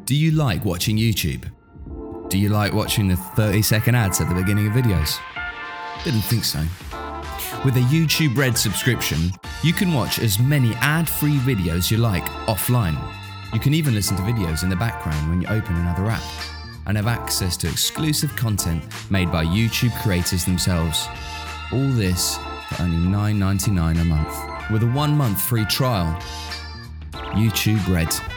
Do you like watching YouTube? Do you like watching the 30-second ads at the beginning of videos? Didn't think so. With a YouTube Red subscription, you can watch as many ad-free videos you like offline. You can even listen to videos in the background when you open another app, and have access to exclusive content made by YouTube creators themselves. All this for only $9.99 a month, with a 1-month free trial. YouTube Red.